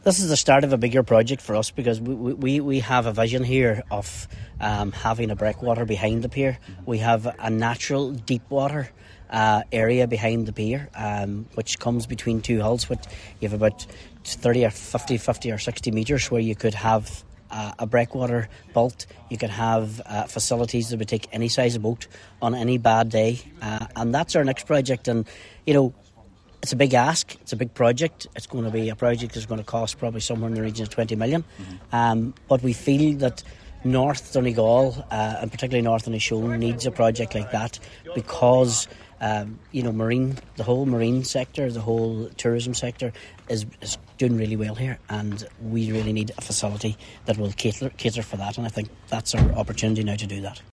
This is the start of a bigger project for us, because we have a vision here of having a breakwater behind the pier. We have a natural deep water area behind the pier, which comes between two hulls. You have about 30 or 50 or 60 metres where you could have a breakwater built. You could have facilities that would take any size of boat on any bad day, and that's our next project. And it's a big ask, it's a big project. It's going to be a project that's going to cost probably somewhere in the region of 20 million. But we feel that North Donegal, and particularly North Inishowen, needs a project like that, because the whole marine sector, the whole tourism sector is doing really well here, and we really need a facility that will cater for that, and I think that's our opportunity now to do that.